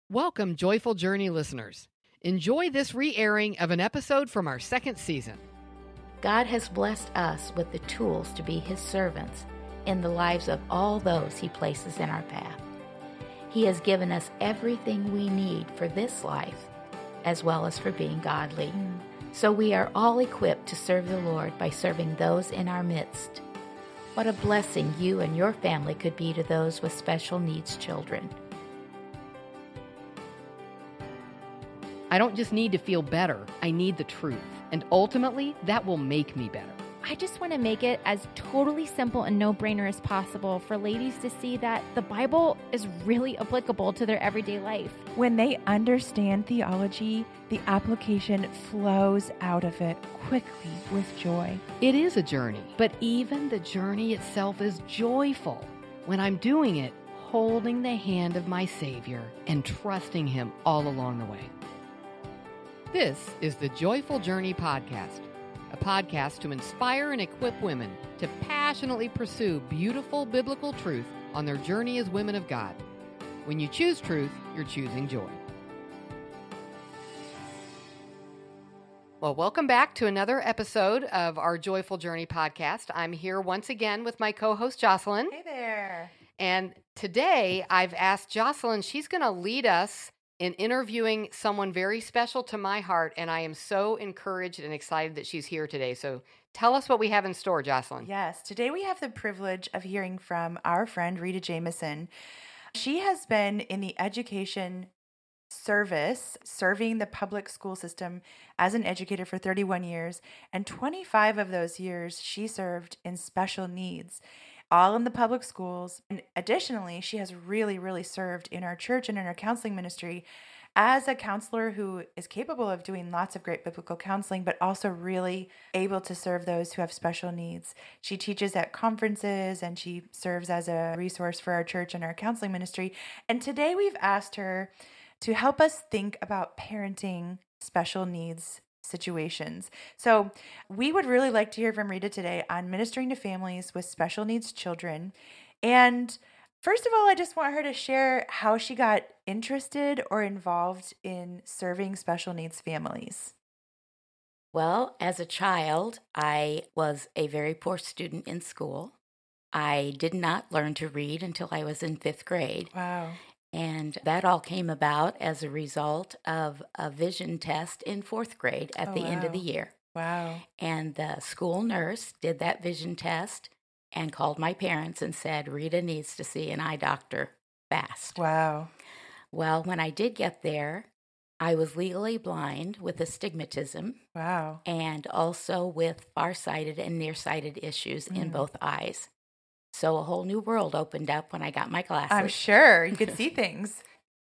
Welcome, Joyful Journey listeners. Enjoy this re-airing of an episode from our second season. God has blessed us with the tools to be His servants in the lives of all those He places in our path. He has given us everything we need for this life, as well as for being godly. So we are all equipped to serve the Lord by serving those in our midst. What a blessing you and your family could be to those with special needs children. I don't just need to feel better, I need the truth. And ultimately, that will make me better. I just want to make it as totally simple and no-brainer as possible for ladies to see that the Bible is really applicable to their everyday life. When they understand theology, the application flows out of it quickly with joy. It is a journey, but even the journey itself is joyful when I'm doing it, holding the hand of my Savior and trusting Him all along the way. This is the Joyful Journey Podcast, a podcast to inspire and equip women to passionately pursue beautiful biblical truth on their journey as women of God. When you choose truth, you're choosing joy. Well, welcome back to another episode of our Joyful Journey Podcast. I'm here once again with my co-host, Jocelyn. Hey there. And today I've asked Jocelyn, she's going to lead us in interviewing someone very special to my heart, and I am so encouraged and excited that she's here today. So tell us what we have in store, Jocelyn. Yes, today we have the privilege of hearing from our friend Rita Jameson. She has been in the education service, serving the public school system as an educator for 31 years, and 25 of those years she served in special needs, all in the public schools. And additionally, she has really served in our church and in our counseling ministry as a counselor who is capable of doing lots of great biblical counseling, but also really able to serve those who have special needs. She teaches at conferences and she serves as a resource for our church and our counseling ministry. And today we've asked her to help us think about parenting special needs situations. So we would really like to hear from Rita today on ministering to families with special needs children. And first of all, I just want her to share how she got interested or involved in serving special needs families. Well, as a child, I was a very poor student in school. I did not learn to read until I was in 5th grade. Wow. And that all came about as a result of a vision test in 4th grade at the end of the year. Wow. And the school nurse did that vision test and called my parents and said, Rita needs to see an eye doctor fast. Wow. Well, when I did get there, I was legally blind with astigmatism. Wow. And also with farsighted and nearsighted issues in both eyes. So a whole new world opened up when I got my glasses. I'm sure you could see things.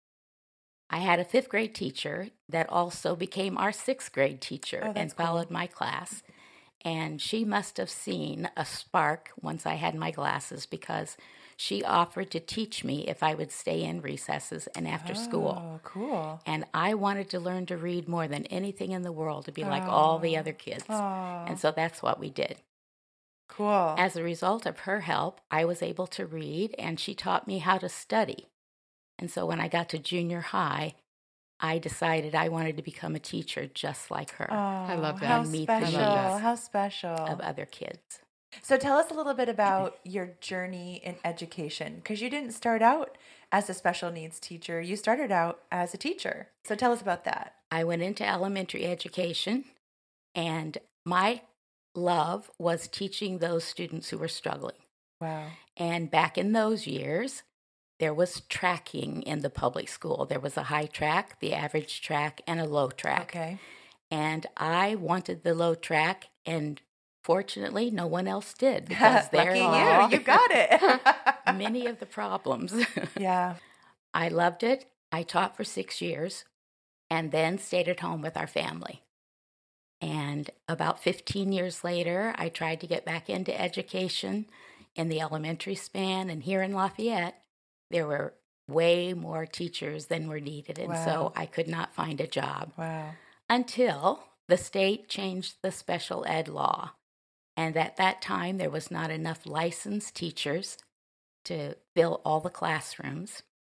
I had a 5th grade teacher that also became our 6th grade teacher and followed my class. And she must have seen a spark once I had my glasses because she offered to teach me if I would stay in recesses and after school. Oh, cool. And I wanted to learn to read more than anything in the world to be like all the other kids. And so that's what we did. Cool. As a result of her help, I was able to read, and she taught me how to study. And so when I got to junior high, I decided I wanted to become a teacher just like her. I love that. How And meet the special. needs How special. of other kids. So tell us a little bit about your journey in education, because you didn't start out as a special needs teacher. You started out as a teacher. So tell us about that. I went into elementary education, and my love was teaching those students who were struggling. Wow. And back in those years, there was tracking in the public school. There was a high track, the average track, and a low track. Okay. And I wanted the low track, and fortunately, no one else did because there Lucky you got it. many of the problems. Yeah. I loved it. I taught for 6 years and then stayed at home with our family. And about 15 years later, I tried to get back into education in the elementary span. And here in Lafayette, there were way more teachers than were needed. And so I could not find a job. Wow. Until the state changed the special ed law. And at that time, there was not enough licensed teachers to fill all the classrooms.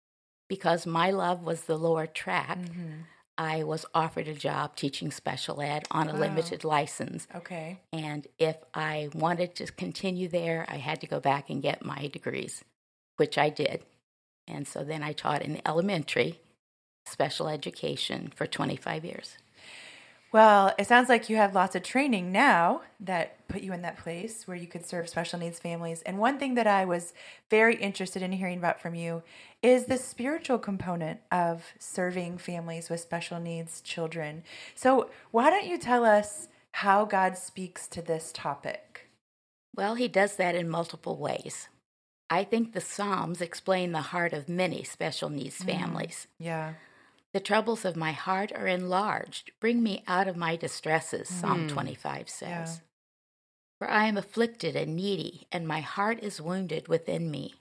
because my love was the lower track, I was offered a job teaching special ed on a limited license. Okay. And if I wanted to continue there, I had to go back and get my degrees, which I did. And so then I taught in elementary special education for 25 years. Well, it sounds like you have lots of training now that put you in that place where you could serve special needs families. And one thing that I was very interested in hearing about from you is the spiritual component of serving families with special needs children. So why don't you tell us how God speaks to this topic? Well, he does that in multiple ways. I think the Psalms explain the heart of many special needs families. Yeah. The troubles of my heart are enlarged. Bring me out of my distresses, Psalm 25 says. Yeah. For I am afflicted and needy, and my heart is wounded within me.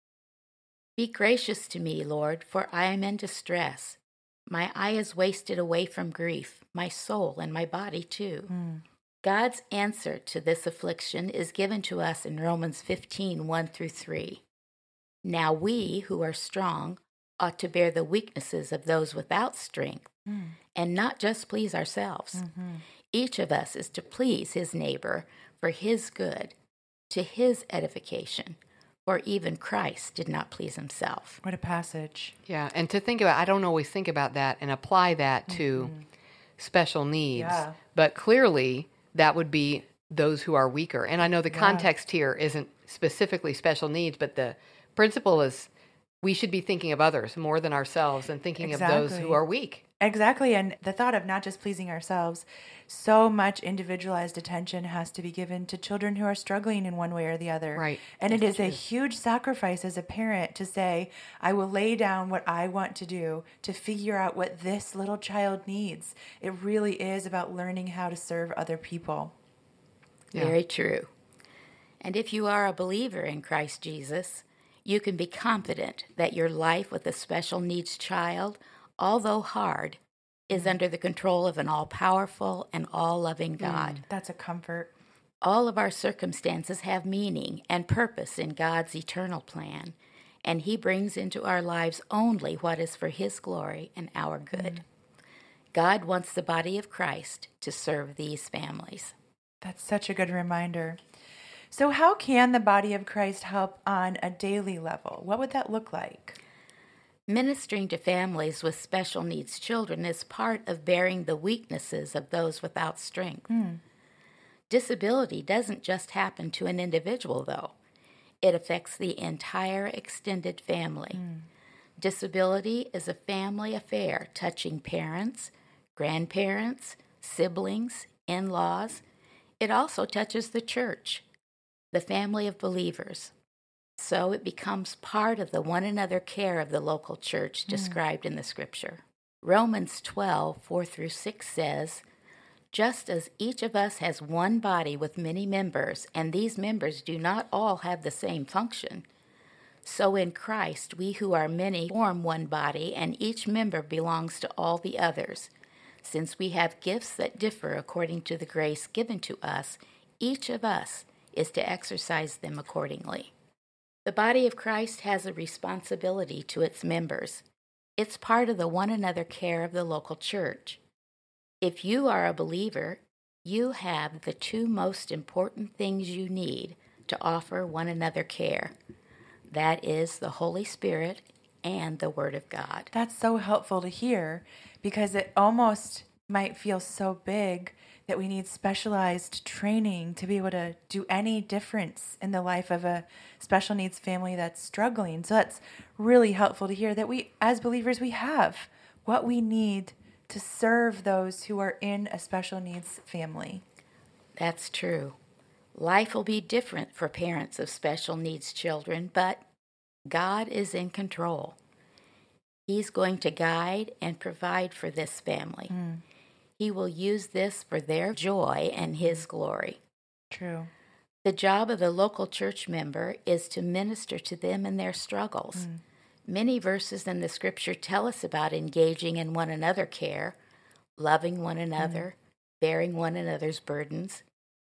Be gracious to me, Lord, for I am in distress. My eye is wasted away from grief, my soul and my body too. God's answer to this affliction is given to us in Romans 15, 1-3. Now we, who are strong, ought to bear the weaknesses of those without strength, and not just please ourselves. Each of us is to please his neighbor for his good, to his edification, for even Christ did not please himself. What a passage. Yeah, and to think about, I don't always think about that and apply that to special needs, but clearly that would be those who are weaker. And I know the context here isn't specifically special needs, but the principle is we should be thinking of others more than ourselves and thinking of those who are weak. Exactly. And the thought of not just pleasing ourselves, so much individualized attention has to be given to children who are struggling in one way or the other. Right. And it is a huge sacrifice as a parent to say, I will lay down what I want to do to figure out what this little child needs. It really is about learning how to serve other people. Yeah. Very true. And if you are a believer in Christ Jesus, you can be confident that your life with a special needs child, although hard, is under the control of an all-powerful and all-loving God. That's a comfort. All of our circumstances have meaning and purpose in God's eternal plan, and he brings into our lives only what is for his glory and our good. God wants the body of Christ to serve these families. That's such a good reminder. So how can the body of Christ help on a daily level? What would that look like? Ministering to families with special needs children is part of bearing the weaknesses of those without strength. Disability doesn't just happen to an individual, though. It affects the entire extended family. Disability is a family affair touching parents, grandparents, siblings, in-laws. It also touches the church, the family of believers. So it becomes part of the one another care of the local church described in the scripture. Romans 12, 4-6 says, just as each of us has one body with many members, and these members do not all have the same function, so in Christ we who are many form one body, and each member belongs to all the others. Since we have gifts that differ according to the grace given to us, each of us is to exercise them accordingly. The body of Christ has a responsibility to its members. It's part of the one another care of the local church. If you are a believer, you have the two most important things you need to offer one another care. That is the Holy Spirit and the Word of God. That's so helpful to hear because it almost might feel so big that we need specialized training to be able to do any difference in the life of a special needs family that's struggling. So that's really helpful to hear that we, as believers, we have what we need to serve those who are in a special needs family. That's true. Life will be different for parents of special needs children, but God is in control. He's going to guide and provide for this family. He will use this for their joy and his glory. True. The job of the local church member is to minister to them in their struggles. Many verses in the scripture tell us about engaging in one another care, loving one another, bearing one another's burdens.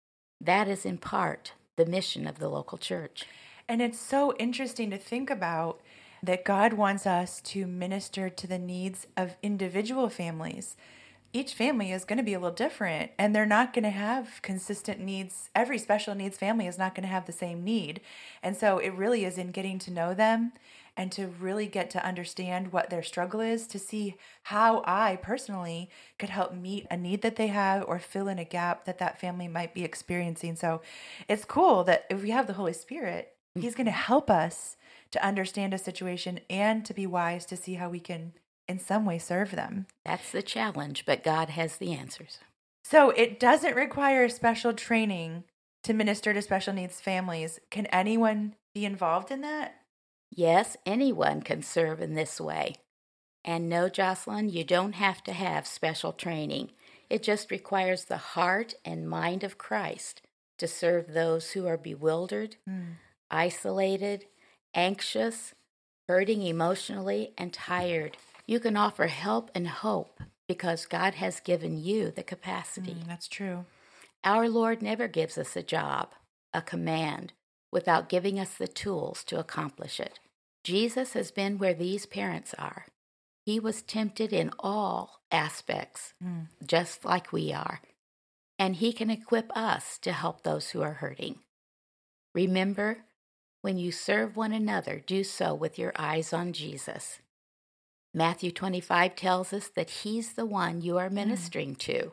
That is in part the mission of the local church. And it's so interesting to think about that God wants us to minister to the needs of individual families. Each family is going to be a little different, and they're not going to have consistent needs. Every special needs family is not going to have the same need. And so it really is in getting to know them and to really get to understand what their struggle is, to see how I personally could help meet a need that they have or fill in a gap that that family might be experiencing. So it's cool that if we have the Holy Spirit, He's going to help us to understand a situation and to be wise to see how we can in some way serve them. That's the challenge, but God has the answers. So it doesn't require special training to minister to special needs families. Can anyone be involved in that? Yes, anyone can serve in this way. And no, Jocelyn, you don't have to have special training. It just requires the heart and mind of Christ to serve those who are bewildered, isolated, anxious, hurting emotionally, and tired. You can offer help and hope because God has given you the capacity. That's true. Our Lord never gives us a job, a command, without giving us the tools to accomplish it. Jesus has been where these parents are. He was tempted in all aspects, just like we are. And He can equip us to help those who are hurting. Remember, when you serve one another, do so with your eyes on Jesus. Matthew 25 tells us that He's the one you are ministering to.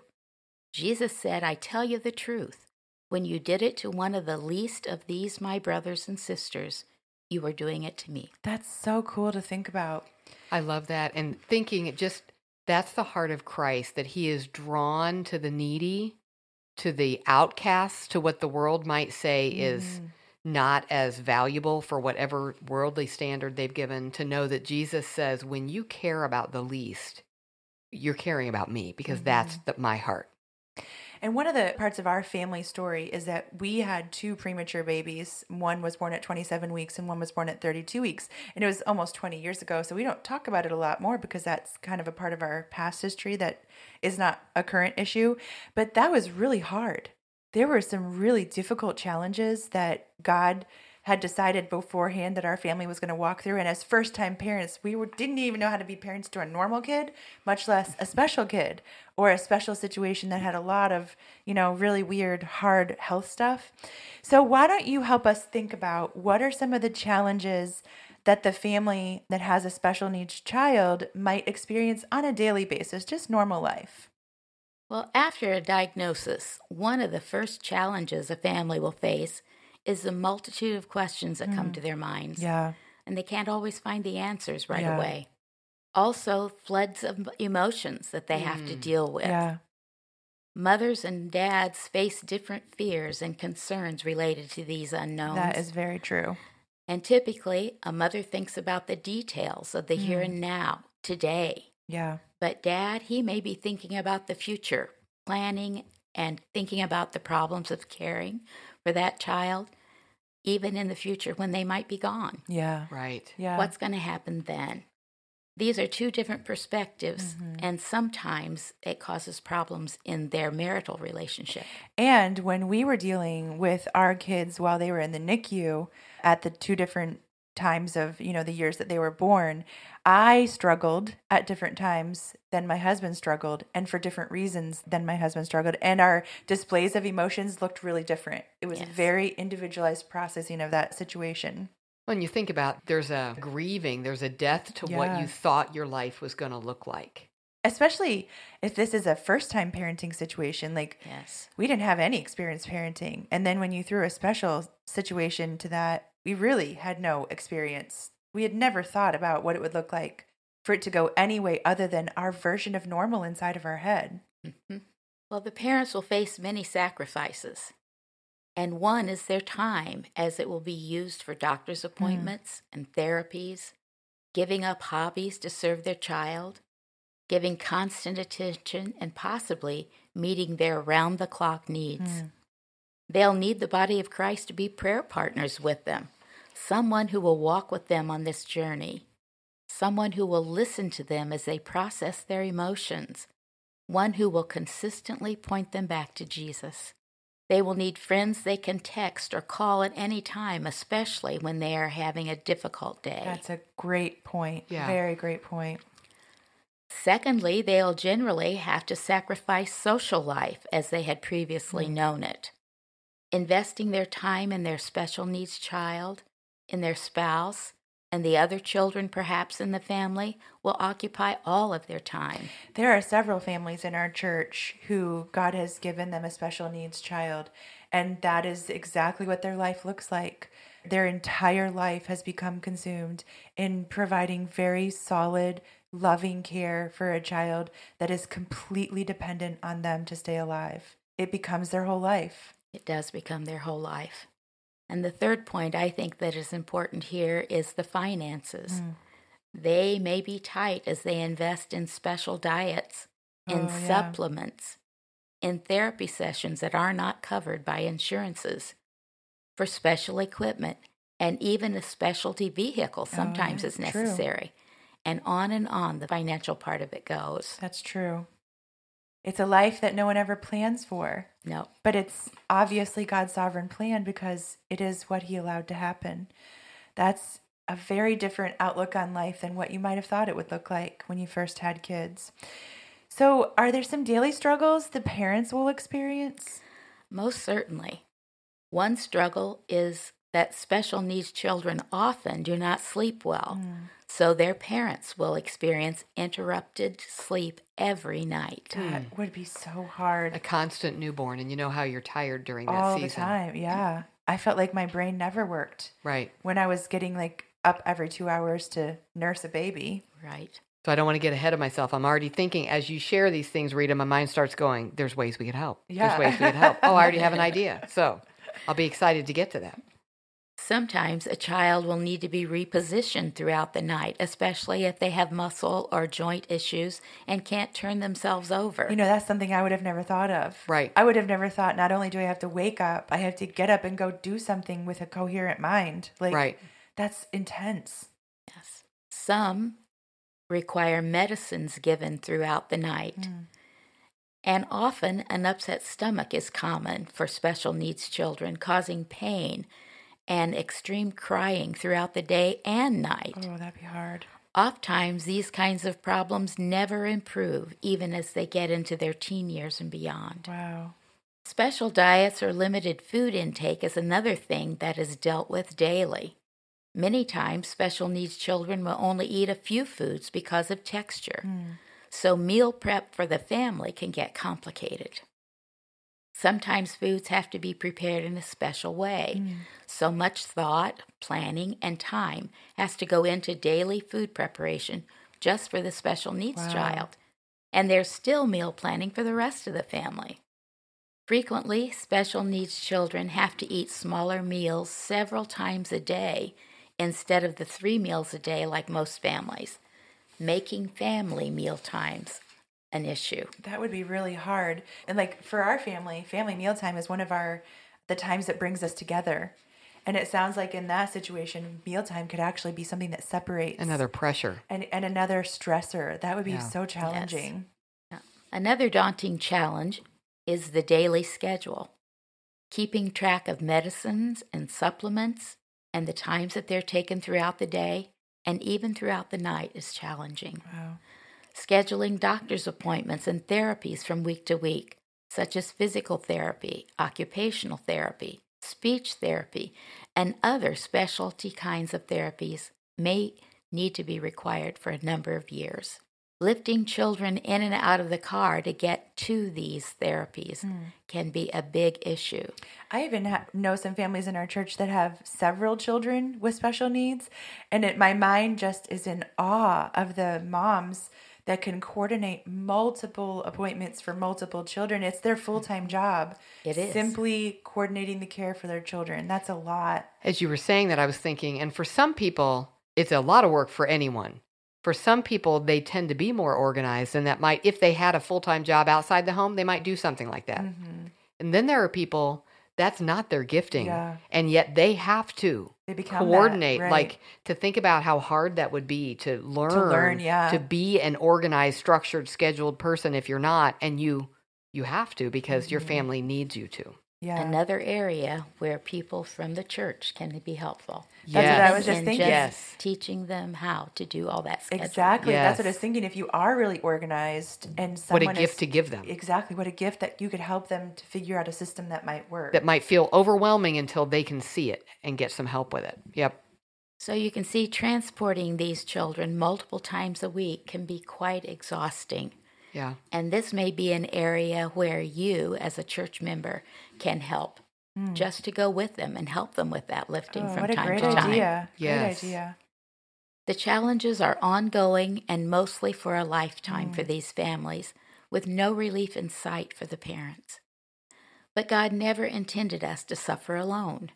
Jesus said, I tell you the truth. When you did it to one of the least of these, my brothers and sisters, you were doing it to me. That's so cool to think about. I love that. And thinking that's the heart of Christ, that He is drawn to the needy, to the outcasts, to what the world might say is not as valuable for whatever worldly standard they've given, to know that Jesus says, when you care about the least, you're caring about me, because that's my heart. And one of the parts of our family story is that we had two premature babies. One was born at 27 weeks and one was born at 32 weeks. And it was almost 20 years ago. So we don't talk about it a lot more because that's kind of a part of our past history that is not a current issue. But that was really hard. There were some really difficult challenges that God had decided beforehand that our family was going to walk through. And as first-time parents, didn't even know how to be parents to a normal kid, much less a special kid or a special situation that had a lot of, really weird, hard health stuff. So why don't you help us think about what are some of the challenges that the family that has a special needs child might experience on a daily basis, just normal life? Well, after a diagnosis, one of the first challenges a family will face is the multitude of questions that come to their minds. Yeah. And they can't always find the answers right away. Also, floods of emotions that they have to deal with. Yeah. Mothers and dads face different fears and concerns related to these unknowns. That is very true. And typically, a mother thinks about the details of the here and now, today. Yeah. But Dad, he may be thinking about the future, planning and thinking about the problems of caring for that child, even in the future when they might be gone. Yeah. Right. Yeah. What's going to happen then? These are two different perspectives, and sometimes it causes problems in their marital relationship. And when we were dealing with our kids while they were in the NICU at the two different times of, the years that they were born, I struggled at different times than my husband struggled, and for different reasons than my husband struggled. And our displays of emotions looked really different. It was very individualized processing of that situation. When you think about, there's a grieving, there's a death to what you thought your life was going to look like. Especially if this is a first-time parenting situation, we didn't have any experience parenting. And then when you threw a special situation to that, we really had no experience. We had never thought about what it would look like for it to go any way other than our version of normal inside of our head. Well, the parents will face many sacrifices. And one is their time, as it will be used for doctor's appointments and therapies, giving up hobbies to serve their child, giving constant attention, and possibly meeting their round-the-clock needs. They'll need the body of Christ to be prayer partners with them, someone who will walk with them on this journey, someone who will listen to them as they process their emotions, one who will consistently point them back to Jesus. They will need friends they can text or call at any time, especially when they are having a difficult day. That's a great point. Yeah. Very great point. Secondly, they'll generally have to sacrifice social life as they had previously known it. Investing their time in their special needs child, in their spouse, and the other children perhaps in the family will occupy all of their time. There are several families in our church who God has given them a special needs child, and that is exactly what their life looks like. Their entire life has become consumed in providing very solid, loving care for a child that is completely dependent on them to stay alive. It becomes their whole life. It does become their whole life. And the third point I think that is important here is the finances. They may be tight as they invest in special diets, in supplements, in therapy sessions that are not covered by insurances, for special equipment, and even a specialty vehicle sometimes is necessary. And on the financial part of it goes. That's true. It's a life that no one ever plans for. No. But it's obviously God's sovereign plan because it is what he allowed to happen. That's a very different outlook on life than what you might have thought it would look like when you first had kids. So are there some daily struggles the parents will experience? Most certainly. One struggle is that special needs children often do not sleep well, so their parents will experience interrupted sleep every night. That would be so hard. A constant newborn, and you know how you're tired during that All season. the time, yeah. I felt like my brain never worked Right. when I was getting up every 2 hours to nurse a baby. Right. So I don't want to get ahead of myself. I'm already thinking, as you share these things, Rita, my mind starts going, there's ways we could help. Yeah. There's ways we could help. Oh, I already have an idea. So I'll be excited to get to that. Sometimes a child will need to be repositioned throughout the night, especially if they have muscle or joint issues and can't turn themselves over. You know, that's something I would have never thought of. Right. I would have never thought, not only do I have to wake up, I have to get up and go do something with a coherent mind. Right. That's intense. Yes. Some require medicines given throughout the night. And often an upset stomach is common for special needs children, causing pain and extreme crying throughout the day and night. Oh, that'd be hard. Oftentimes, these kinds of problems never improve, even as they get into their teen years and beyond. Wow. Special diets or limited food intake is another thing that is dealt with daily. Many times, special needs children will only eat a few foods because of texture. So meal prep for the family can get complicated. Sometimes foods have to be prepared in a special way. So much thought, planning, and time has to go into daily food preparation just for the special needs child. And there's still meal planning for the rest of the family. Frequently, special needs children have to eat smaller meals several times a day instead of the 3 meals a day like most families, making family meal times an issue. That would be really hard. And for our family mealtime is one of the times that brings us together. And it sounds like in that situation, mealtime could actually be something that separates. Another pressure. And another stressor. That would be so challenging. Yes. Another daunting challenge is the daily schedule. Keeping track of medicines and supplements and the times that they're taken throughout the day and even throughout the night is challenging. Wow. Scheduling doctor's appointments and therapies from week to week, such as physical therapy, occupational therapy, speech therapy, and other specialty kinds of therapies may need to be required for a number of years. Lifting children in and out of the car to get to these therapies can be a big issue. I even know some families in our church that have several children with special needs, and my mind just is in awe of the moms that can coordinate multiple appointments for multiple children. It's their full-time job. It is. Simply coordinating the care for their children. That's a lot. As you were saying that, I was thinking, and for some people, it's a lot of work for anyone. For some people, they tend to be more organized, and that might, if they had a full-time job outside the home, they might do something like that. And then there are people, that's not their gifting, and yet they have to coordinate, to think about how hard that would be to learn to be an organized, structured, scheduled person if you're not, and you have to because your family needs you to. Yeah. Another area where people from the church can be helpful. That's what I was Even just in thinking. just teaching them how to do all that scheduling. Exactly. That's what I was Yes. thinking. If you are really organized and What a someone gift is to give them. exactly what a gift that you could help them to figure out a system that might work. That might feel overwhelming until they can see it and get some help with it. Yep. So you can see transporting these children multiple times a week can be quite exhausting. Yeah. And this may be an area where you, as a church member, can help. Just to go with them and help them with that lifting from what a time great to time. idea. Yes. Great idea. The challenges are ongoing and mostly for a lifetime for these families, with no relief in sight for the parents. But God never intended us to suffer alone.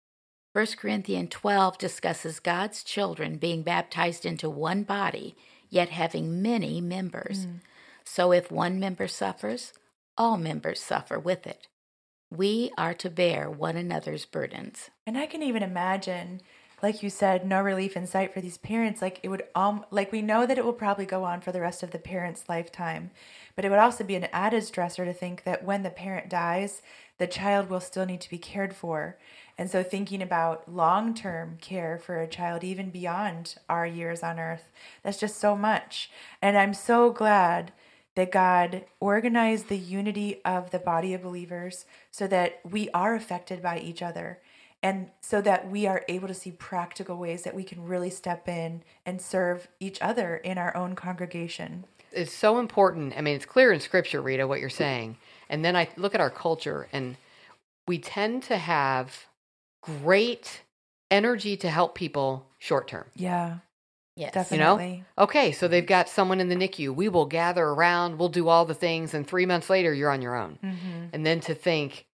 1 Corinthians 12 discusses God's children being baptized into one body, yet having many members. So if one member suffers, all members suffer with it. We are to bear one another's burdens. And I can even imagine, like you said, no relief in sight for these parents. Like it would, like we know that it will probably go on for the rest of the parent's lifetime, but it would also be an added stressor to think that when the parent dies, the child will still need to be cared for. And so thinking about long-term care for a child, even beyond our years on earth, that's just so much. And I'm so glad that God organized the unity of the body of believers so that we are affected by each other and so that we are able to see practical ways that we can really step in and serve each other in our own congregation. It's so important. I mean, it's clear in Scripture, Rita, what you're saying. And then I look at our culture, and we tend to have great energy to help people short term. Yeah, Yes. definitely. Okay, so they've got someone in the NICU. We will gather around, we'll do all the things, and 3 months later, you're on your own. And then to think,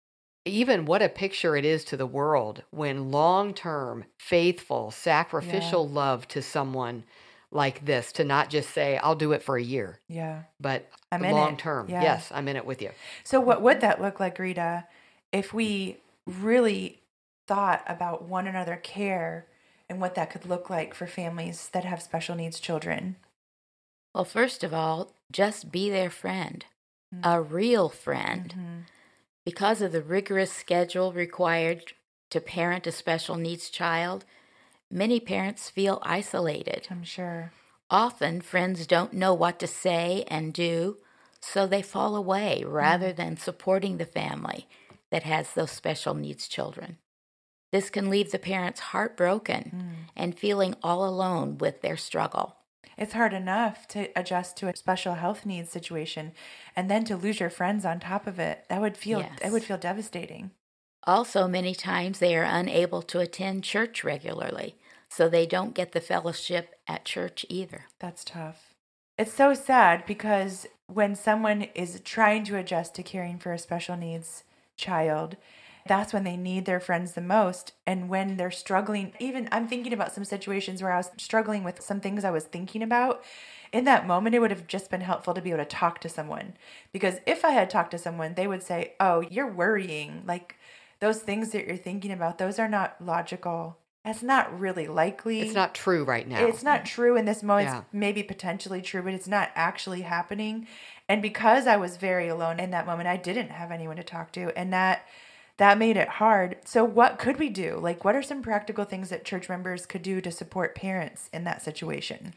even what a picture it is to the world when long-term, faithful, sacrificial love to someone like this, to not just say, I'll do it for a year, Yeah. but I'm in it. long-term. Yeah. Yes, I'm in it with you. So what would that look like, Rita, if we really thought about one another care and what that could look like for families that have special needs children? Well, first of all, just be their friend, a real friend. Because of the rigorous schedule required to parent a special needs child, many parents feel isolated. I'm sure. Often, friends don't know what to say and do, so they fall away rather than supporting the family that has those special needs children. This can leave the parents heartbroken and feeling all alone with their struggle. It's hard enough to adjust to a special health needs situation and then to lose your friends on top of it. That would feel Yes. it would feel devastating. Also, many times they are unable to attend church regularly, so they don't get the fellowship at church either. That's tough. It's so sad because when someone is trying to adjust to caring for a special needs child, that's when they need their friends the most. And when they're struggling, even I'm thinking about some situations where I was struggling with some things I was thinking about. In that moment, it would have just been helpful to be able to talk to someone. Because if I had talked to someone, they would say, oh, you're worrying. Like those things that you're thinking about, those are not logical. That's not really likely. It's not true right now. It's not true in this moment. Yeah. It's maybe potentially true, but it's not actually happening. And because I was very alone in that moment, I didn't have anyone to talk to. And that made it hard. So what could we do? Like, what are some practical things that church members could do to support parents in that situation?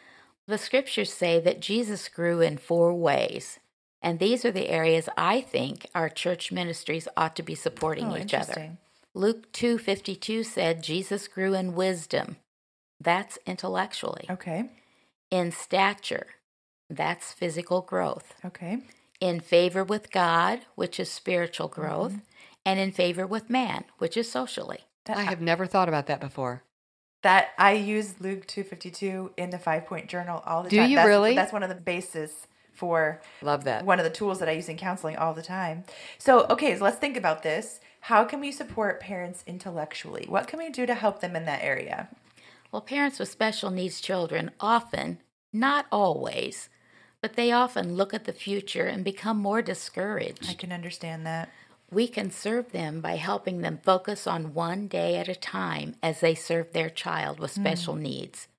The scriptures say that Jesus grew in 4 ways, and these are the areas I think our church ministries ought to be supporting each other. Interesting. Luke 2:52 said Jesus grew in wisdom. That's intellectually. Okay. In stature. That's physical growth. Okay. In favor with God, which is spiritual growth, and in favor with man, which is socially. I have never thought about that before. That I use Luke 2:52 in the 5-point journal all the Do time. you really? That's one of the bases for Love that. one of the tools that I use in counseling all the time. So, okay, so let's think about this. How can we support parents intellectually? What can we do to help them in that area? Well, parents with special needs children often, not always, but they often look at the future and become more discouraged. I can understand that. We can serve them by helping them focus on one day at a time as they serve their child with special needs.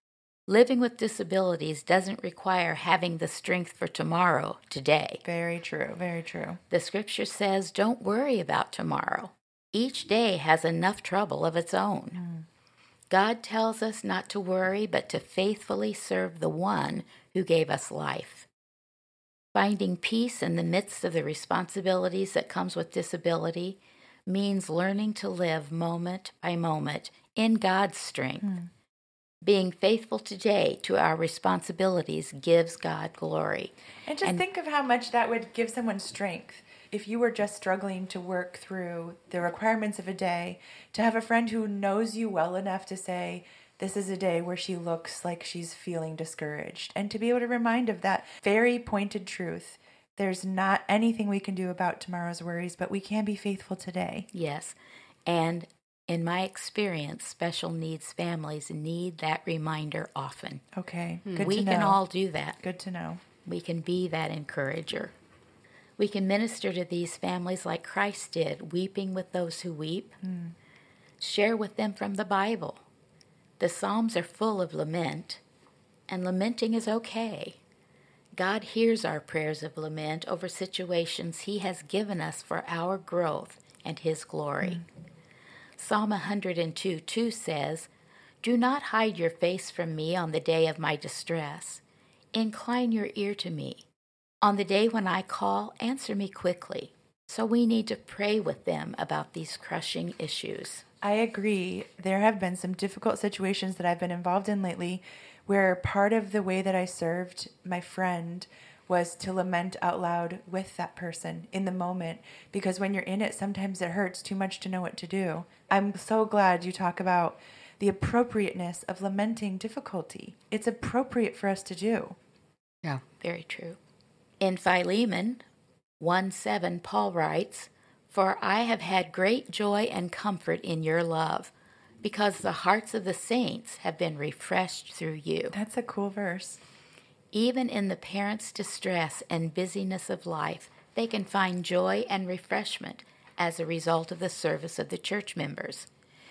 Living with disabilities doesn't require having the strength for tomorrow, today. Very true, very true. The scripture says, don't worry about tomorrow. Each day has enough trouble of its own. God tells us not to worry, but to faithfully serve the one who gave us life. Finding peace in the midst of the responsibilities that comes with disability means learning to live moment by moment in God's strength. Being faithful today to our responsibilities gives God glory. And just think of how much that would give someone strength. If you were just struggling to work through the requirements of a day, to have a friend who knows you well enough to say, this is a day where she looks like she's feeling discouraged. And to be able to remind of that very pointed truth. There's not anything we can do about tomorrow's worries, but we can be faithful today. Yes. And in my experience, special needs families need that reminder often. Okay, good to know. We can all do that. Good to know. We can be that encourager. We can minister to these families like Christ did, weeping with those who weep. Share with them from the Bible. The Psalms are full of lament, and lamenting is okay. God hears our prayers of lament over situations He has given us for our growth and His glory. Psalm 102:2 says, "Do not hide your face from me on the day of my distress. Incline your ear to me. On the day when I call, answer me quickly." So we need to pray with them about these crushing issues. I agree. There have been some difficult situations that I've been involved in lately where part of the way that I served my friend was to lament out loud with that person in the moment, because when you're in it, sometimes it hurts too much to know what to do. I'm so glad you talk about the appropriateness of lamenting difficulty. It's appropriate for us to do. Yeah. Very true. In Philemon 1:7, Paul writes, "For I have had great joy and comfort in your love, because the hearts of the saints have been refreshed through you." That's a cool verse. Even in the parents' distress and busyness of life, they can find joy and refreshment as a result of the service of the church members.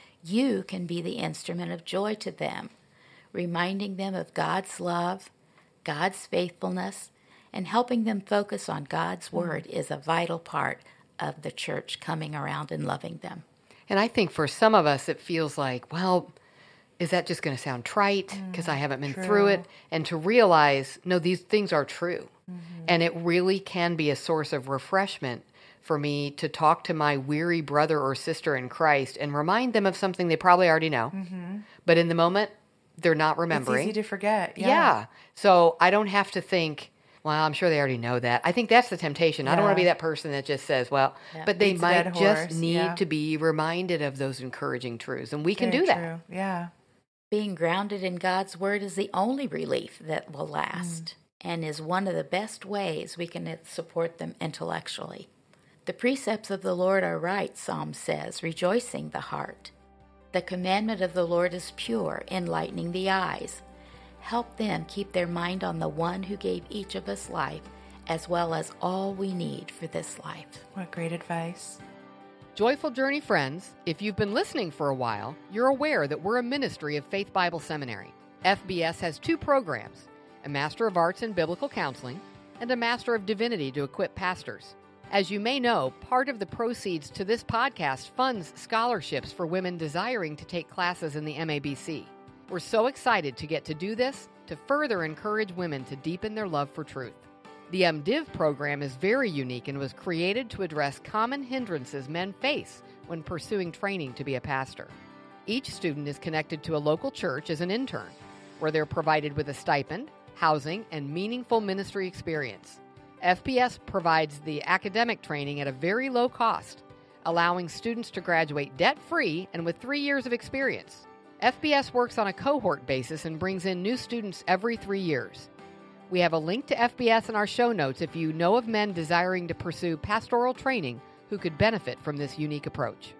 You can be the instrument of joy to them, reminding them of God's love, God's faithfulness, and helping them focus on God's word is a vital part of the church coming around and loving them. And I think for some of us, it feels like, well, is that just going to sound trite because I haven't been through it? And to realize, no, these things are true. And it really can be a source of refreshment for me to talk to my weary brother or sister in Christ and remind them of something they probably already know. But in the moment, they're not remembering. It's easy to forget. Yeah. So I don't have to think, well, I'm sure they already know that. I think that's the temptation. I don't want to be that person that just says, well, but they Beats a might dead just horse. need to be reminded of those encouraging truths. And we can do that. True. Yeah. Being grounded in God's word is the only relief that will last and is one of the best ways we can support them intellectually. The precepts of the Lord are right, Psalm says, rejoicing the heart. The commandment of the Lord is pure, enlightening the eyes. Help them keep their mind on the one who gave each of us life, as well as all we need for this life. What great advice. Joyful Journey friends, if you've been listening for a while, you're aware that we're a ministry of Faith Bible Seminary. FBS has 2 programs, a Master of Arts in Biblical Counseling and a Master of Divinity to equip pastors. As you may know, part of the proceeds to this podcast funds scholarships for women desiring to take classes in the MABC. We're so excited to get to do this to further encourage women to deepen their love for truth. The MDiv program is very unique and was created to address common hindrances men face when pursuing training to be a pastor. Each student is connected to a local church as an intern, where they're provided with a stipend, housing, and meaningful ministry experience. FBS provides the academic training at a very low cost, allowing students to graduate debt-free and with 3 years of experience. FBS works on a cohort basis and brings in new students every 3 years. We have a link to FBS in our show notes if you know of men desiring to pursue pastoral training who could benefit from this unique approach.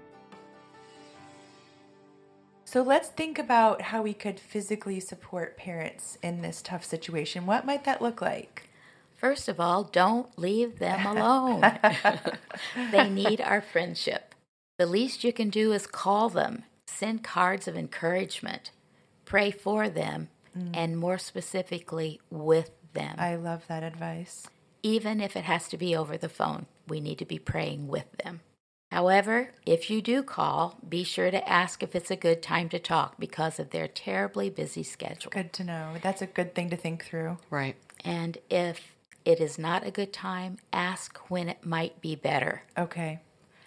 So let's think about how we could physically support parents in this tough situation. What might that look like? First of all, don't leave them alone. They need our friendship. The least you can do is call them, send cards of encouragement, pray for them, and more specifically, with them. I love that advice. Even if it has to be over the phone, we need to be praying with them. However, if you do call, be sure to ask if it's a good time to talk because of their terribly busy schedule. Good to know. That's a good thing to think through. Right. And if it is not a good time, ask when it might be better. Okay.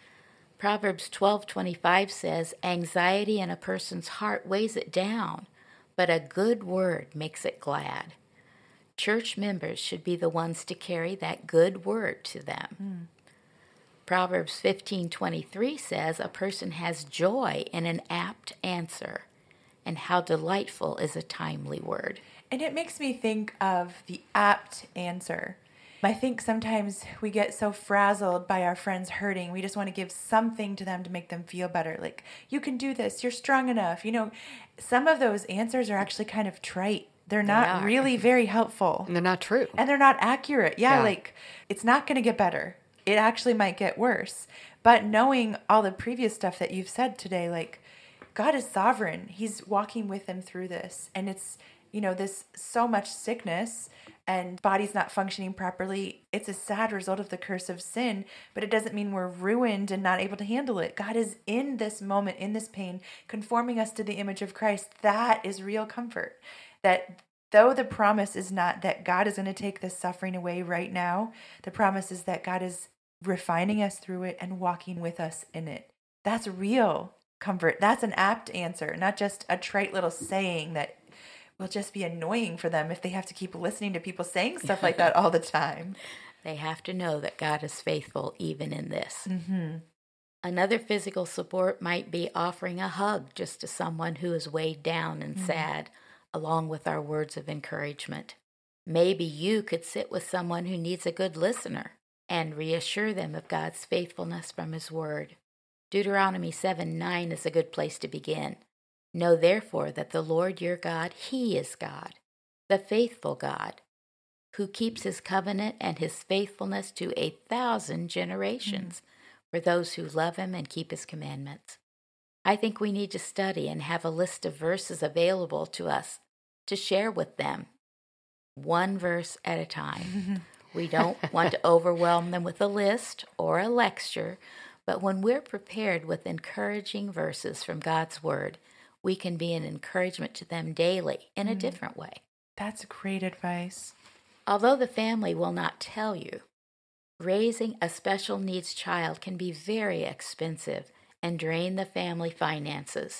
Proverbs 12:25 says, "Anxiety in a person's heart weighs it down, but a good word makes it glad." Church members should be the ones to carry that good word to them. Proverbs 15:23 says, "A person has joy in an apt answer, and how delightful is a timely word." And it makes me think of the apt answer. I think sometimes we get so frazzled by our friends hurting. We just want to give something to them to make them feel better. Like, you can do this. You're strong enough. Some of those answers are actually kind of trite. They're not really very helpful. And they're not true. And they're not accurate. Yeah, Yeah. like, it's not going to get better. It actually might get worse. But knowing all the previous stuff that you've said today, like, God is sovereign. He's walking with them through this. And it's, this so much sickness and body's not functioning properly. It's a sad result of the curse of sin, but it doesn't mean we're ruined and not able to handle it. God is in this moment, in this pain, conforming us to the image of Christ. That is real comfort. That though the promise is not that God is going to take this suffering away right now, the promise is that God is refining us through it and walking with us in it. That's real comfort. That's an apt answer, not just a trite little saying that will just be annoying for them if they have to keep listening to people saying stuff like that all the time. They have to know that God is faithful even in this. Mm-hmm. Another physical support might be offering a hug just to someone who is weighed down and sad, along with our words of encouragement. Maybe you could sit with someone who needs a good listener and reassure them of God's faithfulness from His Word. Deuteronomy 7:9 is a good place to begin. "Know therefore that the Lord your God, He is God, the faithful God, who keeps His covenant and His faithfulness to 1,000 generations for those who love Him and keep His commandments." I think we need to study and have a list of verses available to us to share with them, one verse at a time. We don't want to overwhelm them with a list or a lecture, but when we're prepared with encouraging verses from God's Word, we can be an encouragement to them daily in a different way. That's great advice. Although the family will not tell you, raising a special needs child can be very expensive and drain the family finances.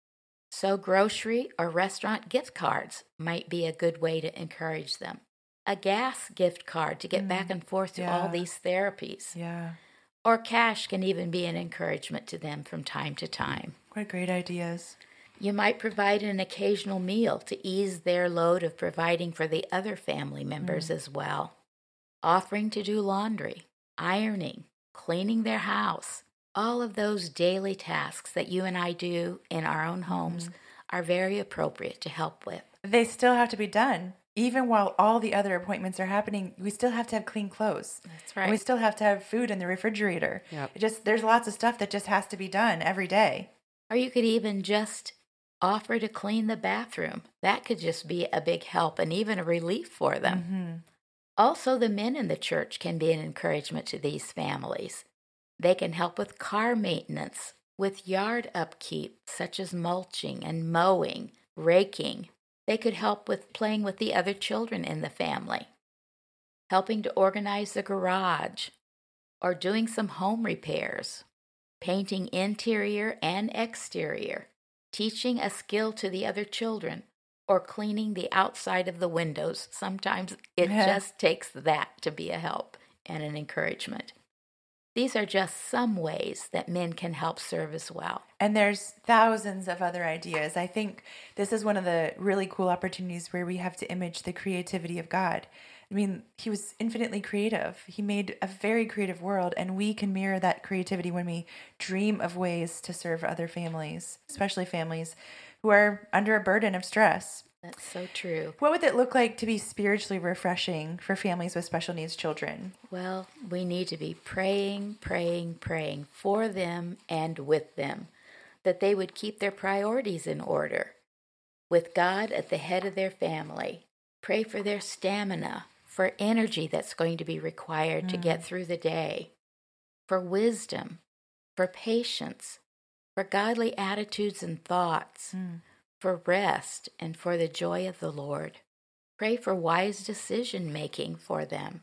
So grocery or restaurant gift cards might be a good way to encourage them. A gas gift card to get back and forth to all these therapies. Yeah. Or cash can even be an encouragement to them from time to time. What great ideas. You might provide an occasional meal to ease their load of providing for the other family members as well. Offering to do laundry, ironing, cleaning their house, all of those daily tasks that you and I do in our own homes are very appropriate to help with. They still have to be done. Even while all the other appointments are happening, we still have to have clean clothes. That's right. And we still have to have food in the refrigerator. Yep. There's lots of stuff that just has to be done every day. Or you could even just offer to clean the bathroom. That could just be a big help and even a relief for them. Also, the men in the church can be an encouragement to these families. They can help with car maintenance, with yard upkeep, such as mulching and mowing, raking. They could help with playing with the other children in the family, helping to organize the garage, or doing some home repairs, painting interior and exterior, teaching a skill to the other children, or cleaning the outside of the windows. Sometimes it just takes that to be a help and an encouragement. These are just some ways that men can help serve as well. And there's thousands of other ideas. I think this is one of the really cool opportunities where we have to image the creativity of God. I mean, He was infinitely creative. He made a very creative world, and we can mirror that creativity when we dream of ways to serve other families, especially families who are under a burden of stress. That's so true. What would it look like to be spiritually refreshing for families with special needs children? Well, we need to be praying for them and with them, that they would keep their priorities in order. with God at the head of their family. Pray for their stamina, for energy that's going to be required to get through the day, for wisdom, for patience, for godly attitudes and thoughts, for rest, and for the joy of the Lord. Pray for wise decision making for them,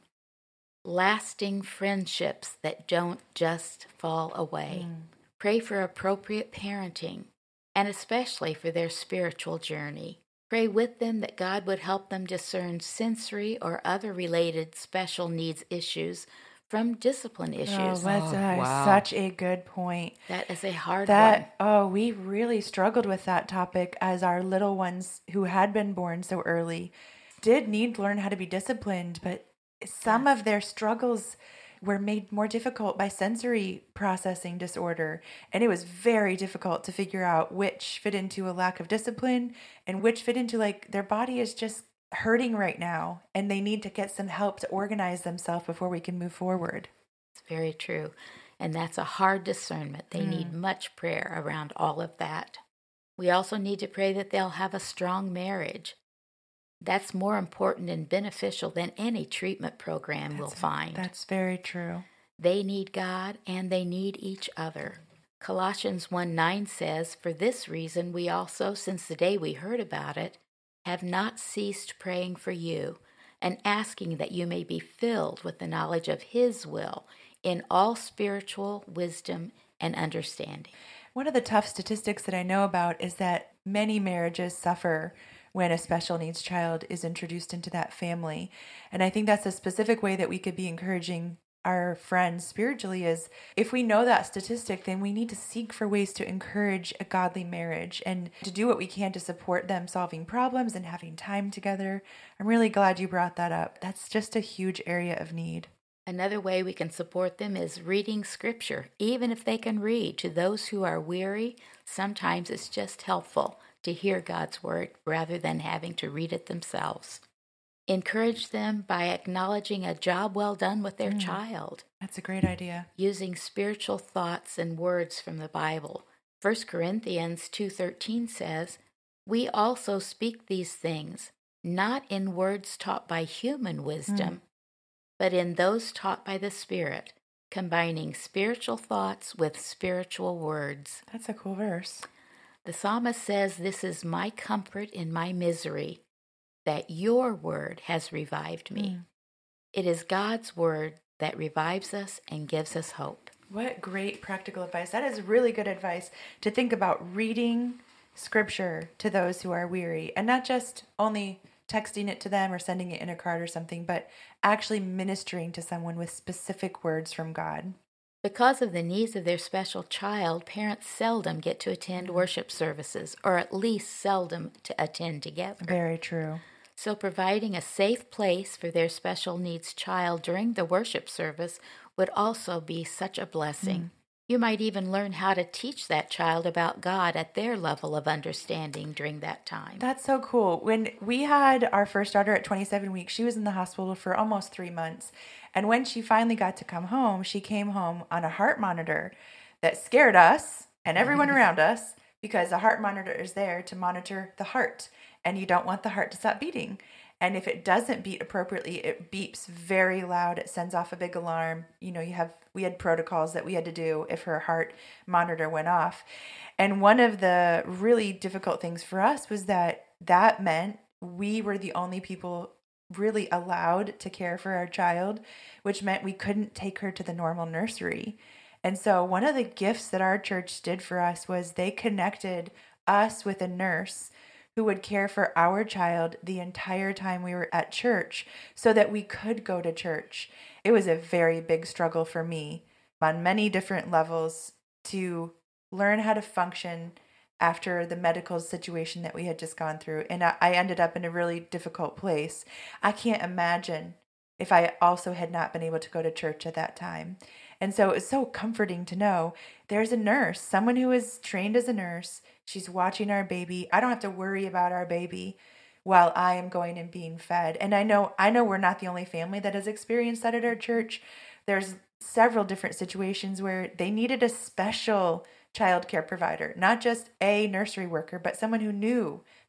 lasting friendships that don't just fall away. Pray for appropriate parenting, and especially for their spiritual journey. Pray with them that God would help them discern sensory or other related special needs issues from discipline issues. Oh, that's wow. such a good point. That is a hard one. Oh, we really struggled with that topic as our little ones who had been born so early did need to learn how to be disciplined, but some of their struggles were made more difficult by sensory processing disorder. And it was very difficult to figure out which fit into a lack of discipline and which fit into like their body is just hurting right now and they need to get some help to organize themselves before we can move forward. It's very true. And that's a hard discernment. They need much prayer around all of that. We also need to pray that they'll have a strong marriage. That's more important and beneficial than any treatment program we'll find. That's very true. They need God and they need each other. Colossians 1:9 says, "For this reason we also, since the day we heard about it, have not ceased praying for you and asking that you may be filled with the knowledge of His will in all spiritual wisdom and understanding." One of the tough statistics that I know about is that many marriages suffer when a special needs child is introduced into that family. And I think that's a specific way that we could be encouraging our friends spiritually is if we know that statistic, then we need to seek for ways to encourage a godly marriage and to do what we can to support them solving problems and having time together. I'm really glad you brought that up. That's just a huge area of need. Another way we can support them is reading scripture. Even if they can read, to those who are weary, sometimes it's just helpful to hear God's word rather than having to read it themselves. Encourage them by acknowledging a job well done with their child. That's a great idea. Using spiritual thoughts and words from the Bible. 1 Corinthians 2:13 says, "We also speak these things, not in words taught by human wisdom, but in those taught by the Spirit, combining spiritual thoughts with spiritual words." That's a cool verse. The psalmist says, "This is my comfort in my misery, that your word has revived me." It is God's word that revives us and gives us hope. What great practical advice. That is really good advice to think about reading scripture to those who are weary and not just only texting it to them or sending it in a card or something, but actually ministering to someone with specific words from God. Because of the needs of their special child, parents seldom get to attend worship services, or at least seldom to attend together. Very true. So providing a safe place for their special needs child during the worship service would also be such a blessing. You might even learn how to teach that child about God at their level of understanding during that time. That's so cool. When we had our first daughter at 27 weeks, she was in the hospital for almost 3 months. And when she finally got to come home, she came home on a heart monitor that scared us and everyone around us because a heart monitor is there to monitor the heart. And you don't want the heart to stop beating. And if it doesn't beat appropriately, it beeps very loud. It sends off a big alarm. You know, we had protocols that we had to do if her heart monitor went off. And one of the really difficult things for us was that meant we were the only people really allowed to care for our child, which meant we couldn't take her to the normal nursery. And so one of the gifts that our church did for us was they connected us with a nurse who would care for our child the entire time we were at church so that we could go to church. It was a very big struggle for me on many different levels to learn how to function after the medical situation that we had just gone through. And I ended up in a really difficult place. I can't imagine if I also had not been able to go to church at that time. And so it was so comforting to know there's a nurse, someone who is trained as a nurse. She's watching our baby. I don't have to worry about our baby while I am going and being fed. And I know we're not the only family that has experienced that at our church. There's several different situations where they needed a special child care provider, not just a nursery worker, but someone who knew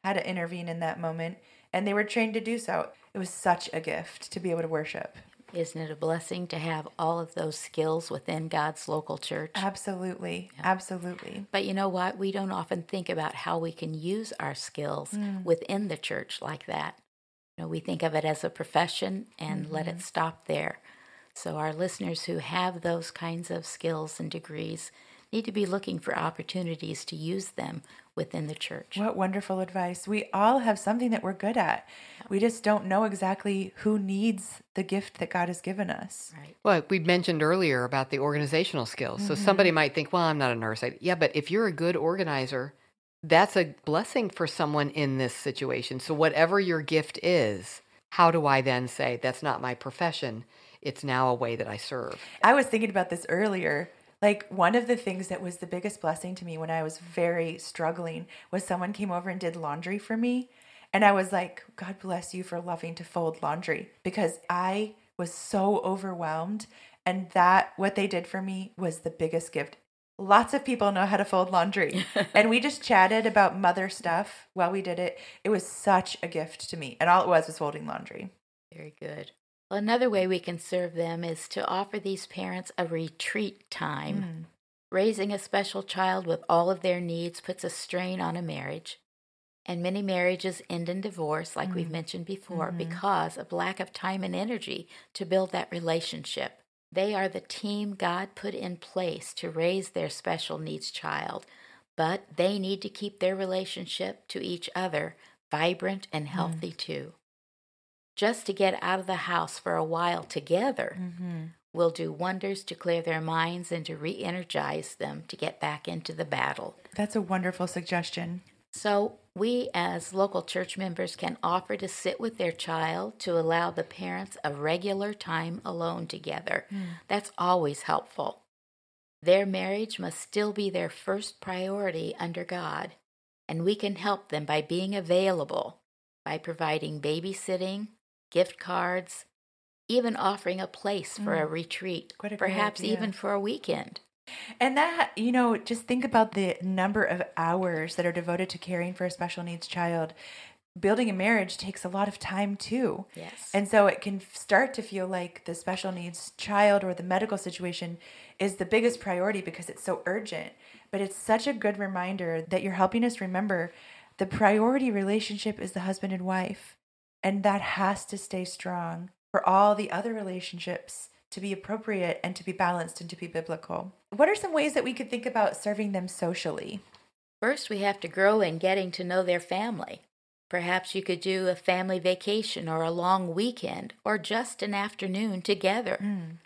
had to intervene in that moment, and they were trained to do so. It was such a gift to be able to worship. Isn't it a blessing to have all of those skills within God's local church? Absolutely. Yeah. Absolutely. But you know what? We don't often think about how we can use our skills within the church like that. We think of it as a profession and let it stop there. So our listeners who have those kinds of skills and degrees need to be looking for opportunities to use them within the church. What wonderful advice. We all have something that we're good at. We just don't know exactly who needs the gift that God has given us. Right. Well, we mentioned earlier about the organizational skills. So somebody might think, well, I'm not a nurse. Yeah, but if you're a good organizer, that's a blessing for someone in this situation. So whatever your gift is, how do I then say, that's not my profession? It's now a way that I serve. I was thinking about this earlier. Like, one of the things that was the biggest blessing to me when I was very struggling was someone came over and did laundry for me. And I was like, God bless you for loving to fold laundry, because I was so overwhelmed. And that, what they did for me, was the biggest gift. Lots of people know how to fold laundry. And we just chatted about mother stuff while we did it. It was such a gift to me. And all it was folding laundry. Very good. Well, another way we can serve them is to offer these parents a retreat time. Raising a special child with all of their needs puts a strain on a marriage. And many marriages end in divorce, like we've mentioned before, because of lack of time and energy to build that relationship. They are the team God put in place to raise their special needs child, but they need to keep their relationship to each other vibrant and healthy too. Just to get out of the house for a while together will do wonders to clear their minds and to re-energize them to get back into the battle. That's a wonderful suggestion. So we as local church members can offer to sit with their child to allow the parents a regular time alone together. That's always helpful. Their marriage must still be their first priority under God, and we can help them by being available, by providing babysitting, gift cards, even offering a place for a retreat, perhaps even for a weekend. And that, just think about the number of hours that are devoted to caring for a special needs child. Building a marriage takes a lot of time too. Yes. And so it can start to feel like the special needs child or the medical situation is the biggest priority because it's so urgent. But it's such a good reminder that you're helping us remember the priority relationship is the husband and wife. And that has to stay strong for all the other relationships to be appropriate and to be balanced and to be biblical. What are some ways that we could think about serving them socially? First, we have to grow in getting to know their family. Perhaps you could do a family vacation or a long weekend or just an afternoon together.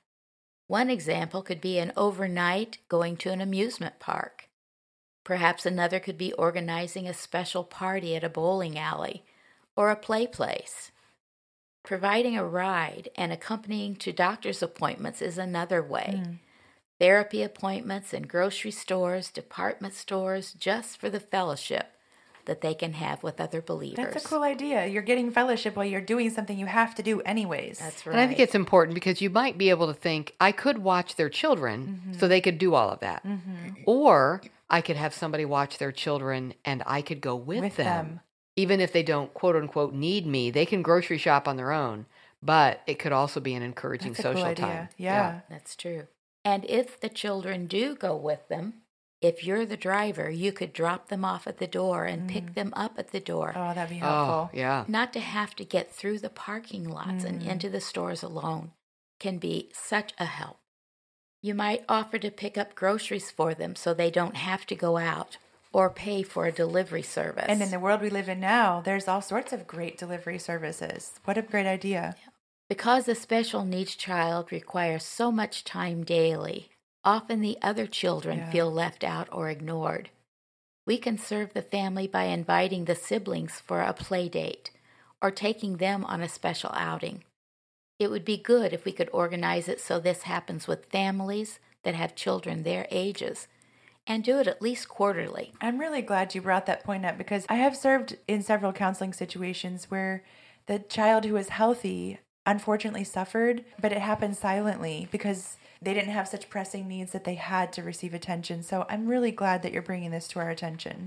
One example could be an overnight going to an amusement park. Perhaps another could be organizing a special party at a bowling alley or a play place. Providing a ride and accompanying to doctor's appointments is another way. Therapy appointments in grocery stores, department stores, just for the fellowship that they can have with other believers. That's a cool idea. You're getting fellowship while you're doing something you have to do anyways. That's right. And I think it's important because you might be able to think, I could watch their children so they could do all of that. Or I could have somebody watch their children and I could go with them. Even if they don't, quote unquote, need me, they can grocery shop on their own. But it could also be an encouraging social time. Yeah, that's true. And if the children do go with them, if you're the driver, you could drop them off at the door and pick them up at the door. Oh, that'd be helpful. Oh, yeah. Not to have to get through the parking lots and into the stores alone can be such a help. You might offer to pick up groceries for them so they don't have to go out or pay for a delivery service. And in the world we live in now, there's all sorts of great delivery services. What a great idea. Because a special needs child requires so much time daily, often the other children feel left out or ignored. We can serve the family by inviting the siblings for a play date or taking them on a special outing. It would be good if we could organize it so this happens with families that have children their ages, and do it at least quarterly. I'm really glad you brought that point up because I have served in several counseling situations where the child who is healthy unfortunately suffered, but it happened silently because they didn't have such pressing needs that they had to receive attention. So I'm really glad that you're bringing this to our attention.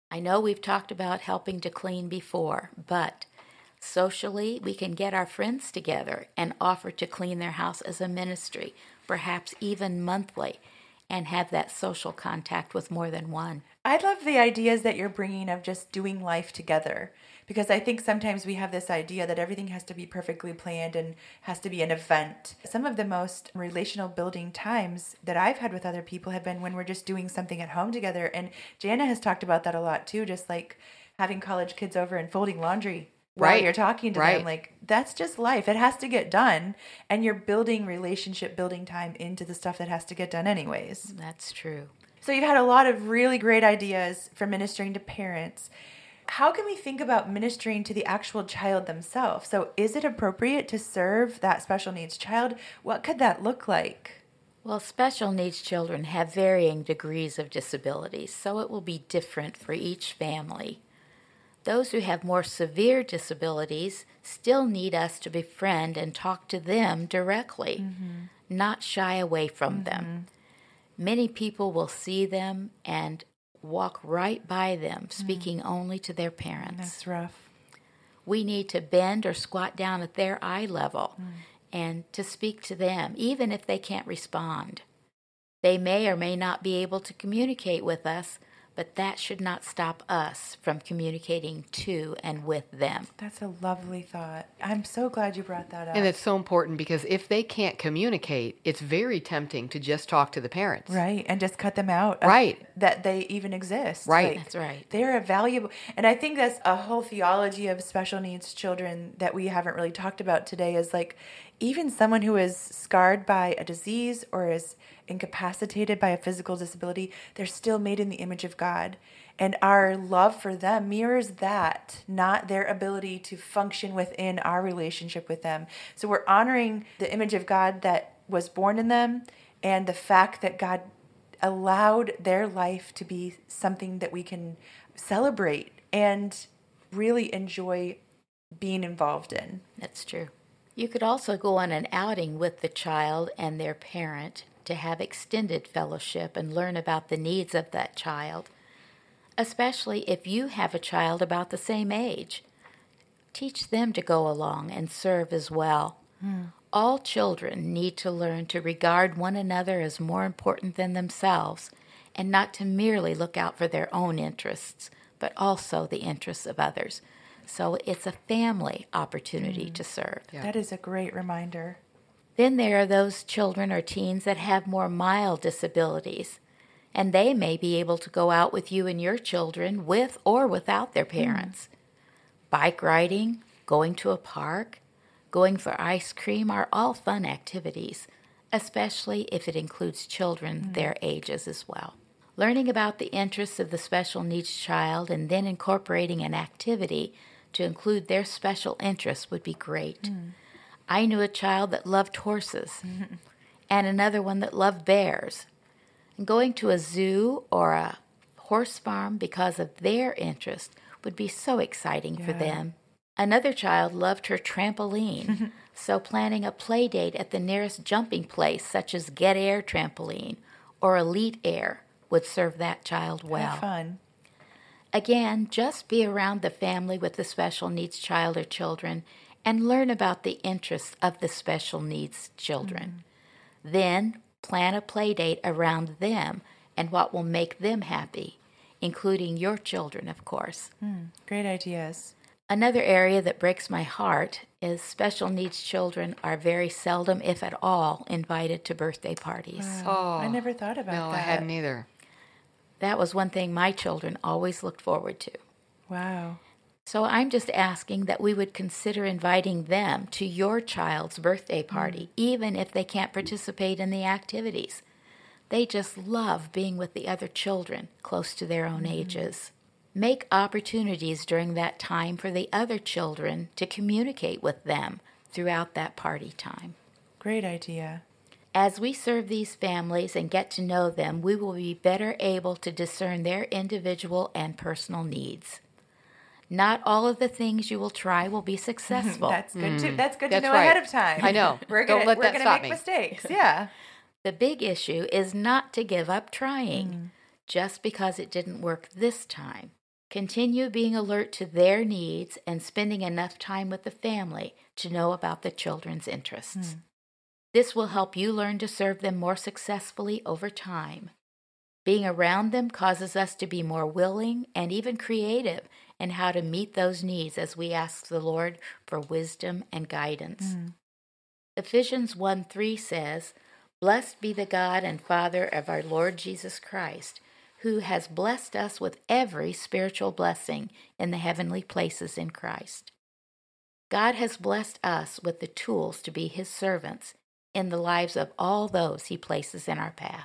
I know we've talked about helping to clean before, but socially, we can get our friends together and offer to clean their house as a ministry, perhaps even monthly, and have that social contact with more than one. I love the ideas that you're bringing of just doing life together, because I think sometimes we have this idea that everything has to be perfectly planned and has to be an event. Some of the most relational building times that I've had with other people have been when we're just doing something at home together. And Jana has talked about that a lot too, just like having college kids over and folding laundry while Right. you're talking to Right. them. Like, that's just life. It has to get done. And you're building relationship building time into the stuff that has to get done anyways. That's true. So you've had a lot of really great ideas for ministering to parents. How can we think about ministering to the actual child themselves? So is it appropriate to serve that special needs child? What could that look like? Well, special needs children have varying degrees of disabilities, so it will be different for each family. Those who have more severe disabilities still need us to befriend and talk to them directly, not shy away from them. Many people will see them and walk right by them, speaking only to their parents. That's rough. We need to bend or squat down at their eye level and to speak to them, even if they can't respond. They may or may not be able to communicate with us, but that should not stop us from communicating to and with them. That's a lovely thought. I'm so glad you brought that up. And it's so important because if they can't communicate, it's very tempting to just talk to the parents. Right, and just cut them out. Right. That they even exist. Right. That's right. They're a valuable, and I think that's a whole theology of special needs children that we haven't really talked about today is like, even someone who is scarred by a disease or is incapacitated by a physical disability, they're still made in the image of God. And our love for them mirrors that, not their ability to function within our relationship with them. So we're honoring the image of God that was born in them and the fact that God allowed their life to be something that we can celebrate and really enjoy being involved in. That's true. You could also go on an outing with the child and their parent to have extended fellowship and learn about the needs of that child, especially if you have a child about the same age. Teach them to go along and serve as well. All children need to learn to regard one another as more important than themselves and not to merely look out for their own interests, but also the interests of others. So it's a family opportunity to serve. Yeah. That is a great reminder. Then there are those children or teens that have more mild disabilities, and they may be able to go out with you and your children with or without their parents. Bike riding, going to a park, going for ice cream are all fun activities, especially if it includes children their ages as well. Learning about the interests of the special needs child and then incorporating an activity to include their special interests would be great. I knew a child that loved horses and another one that loved bears. And going to a zoo or a horse farm because of their interest would be so exciting for them. Another child loved her trampoline, so planning a play date at the nearest jumping place, such as Get Air Trampoline or Elite Air, would serve that child well. Have fun. Again, just be around the family with the special needs child or children and learn about the interests of the special needs children. Then plan a play date around them and what will make them happy, including your children, of course. Great ideas. Another area that breaks my heart is special needs children are very seldom, if at all, invited to birthday parties. Oh, I never thought about no, that. I hadn't either. That was one thing my children always looked forward to. Wow. So I'm just asking that we would consider inviting them to your child's birthday party, even if they can't participate in the activities. They just love being with the other children close to their own ages. Make opportunities during that time for the other children to communicate with them throughout that party time. Great idea. As we serve these families and get to know them, we will be better able to discern their individual and personal needs. Not all of the things you will try will be successful. That's good to That's know right. ahead of time. I know. We're Don't gonna, let we're that gonna stop make me. mistakes. Yeah. The big issue is not to give up trying just because it didn't work this time. Continue being alert to their needs and spending enough time with the family to know about the children's interests. This will help you learn to serve them more successfully over time. Being around them causes us to be more willing and even creative in how to meet those needs as we ask the Lord for wisdom and guidance. Ephesians 1:3 says, "Blessed be the God and Father of our Lord Jesus Christ, who has blessed us with every spiritual blessing in the heavenly places in Christ." God has blessed us with the tools to be His servants in the lives of all those He places in our path.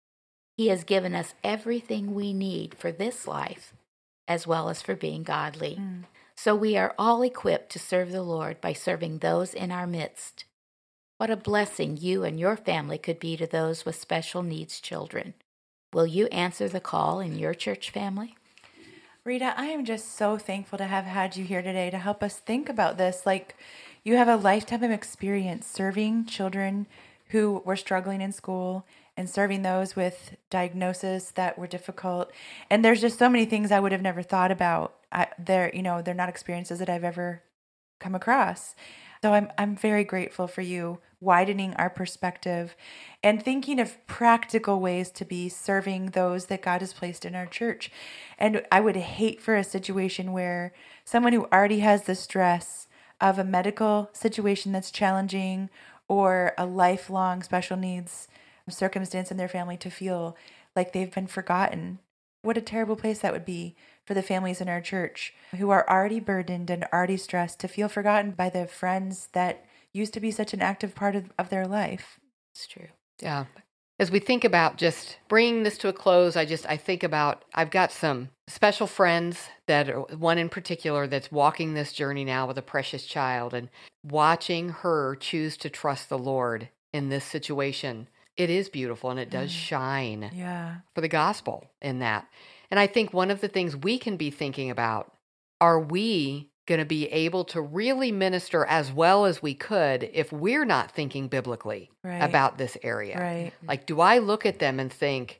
He has given us everything we need for this life, as well as for being godly. So we are all equipped to serve the Lord by serving those in our midst. What a blessing you and your family could be to those with special needs children. Will you answer the call in your church family? Rita, I am just so thankful to have had you here today to help us think about this. Like, you have a lifetime of experience serving children who were struggling in school and serving those with diagnoses that were difficult. And there's just so many things I would have never thought about. They're not experiences that I've ever come across. So I'm very grateful for you widening our perspective and thinking of practical ways to be serving those that God has placed in our church. And I would hate for a situation where someone who already has the stress of a medical situation that's challenging or a lifelong special needs circumstance in their family to feel like they've been forgotten. What a terrible place that would be for the families in our church who are already burdened and already stressed to feel forgotten by the friends that used to be such an active part of their life. It's true. Yeah. As we think about just bringing this to a close, I think about, I've got some special friends one in particular that's walking this journey now with a precious child, and watching her choose to trust the Lord in this situation. It is beautiful, and it does shine for the gospel in that. And I think one of the things we can be thinking about, are we going to be able to really minister as well as we could if we're not thinking biblically about this area? Right. Like, do I look at them and think,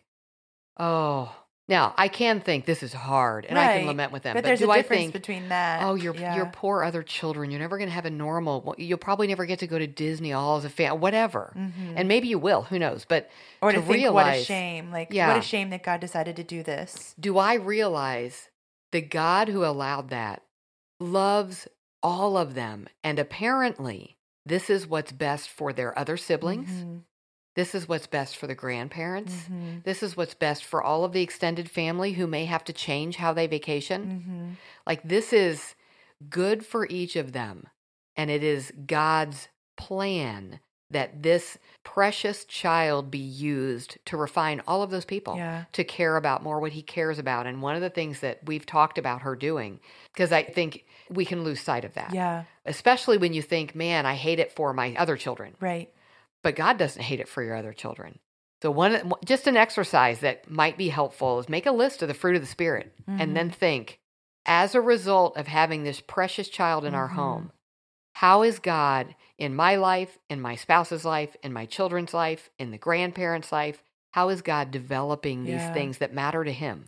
oh, now I can think this is hard, and I can lament with them. But there's do a I difference think, between that. oh, your poor other children, you're never going to have a normal, you'll probably never get to go to Disney all as a family, whatever. And maybe you will, who knows? But or to think, what a realize, shame, what a shame that God decided to do this. Do I realize the God who allowed that loves all of them, and apparently this is what's best for their other siblings. This is what's best for the grandparents. This is what's best for all of the extended family who may have to change how they vacation. Like, this is good for each of them. And it is God's plan that this precious child be used to refine all of those people, to care about more what He cares about. And one of the things that we've talked about her doing, because I think we can lose sight of that. Especially when you think, man, I hate it for my other children. Right. But God doesn't hate it for your other children. So just an exercise that might be helpful is make a list of the fruit of the Spirit, and then think, as a result of having this precious child in our home, how is God in my life, in my spouse's life, in my children's life, in the grandparents' life, how is God developing these things that matter to Him?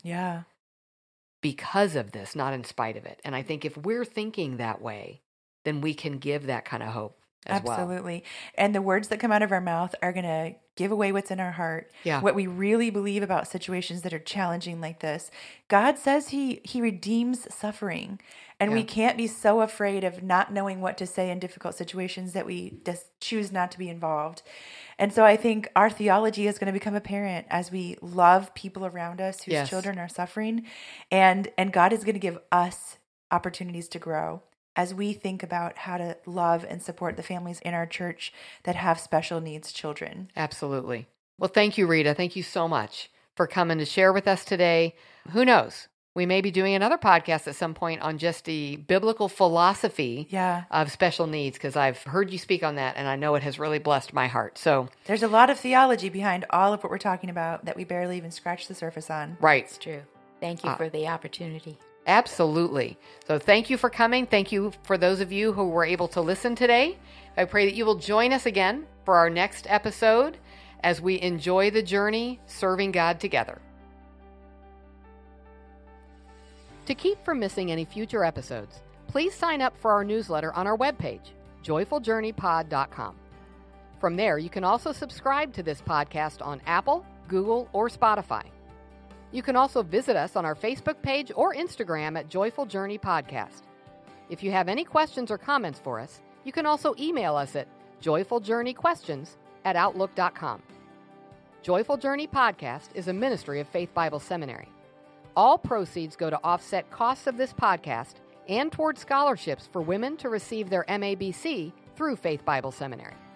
Because of this, not in spite of it. And I think if we're thinking that way, then we can give that kind of hope as well. Absolutely. And the words that come out of our mouth are going to give away what's in our heart. What we really believe about situations that are challenging like this. God says He redeems suffering. And we can't be so afraid of not knowing what to say in difficult situations that we just choose not to be involved. And so I think our theology is going to become apparent as we love people around us whose children are suffering. And God is going to give us opportunities to grow as we think about how to love and support the families in our church that have special needs children. Absolutely. Well, thank you, Rita. Thank you so much for coming to share with us today. Who knows? We may be doing another podcast at some point on just the biblical philosophy of special needs, because I've heard you speak on that, and I know it has really blessed my heart. So there's a lot of theology behind all of what we're talking about that we barely even scratch the surface on. Right. It's true. Thank you for the opportunity. Absolutely. So thank you for coming. Thank you for those of you who were able to listen today. I pray that you will join us again for our next episode as we enjoy the journey serving God together. To keep from missing any future episodes, please sign up for our newsletter on our webpage, joyfuljourneypod.com. From there, you can also subscribe to this podcast on Apple, Google, or Spotify. You can also visit us on our Facebook page or Instagram at Joyful Journey Podcast. If you have any questions or comments for us, you can also email us at joyfuljourneyquestions@outlook.com. Joyful Journey Podcast is a ministry of Faith Bible Seminary. All proceeds go to offset costs of this podcast and toward scholarships for women to receive their MABC through Faith Bible Seminary.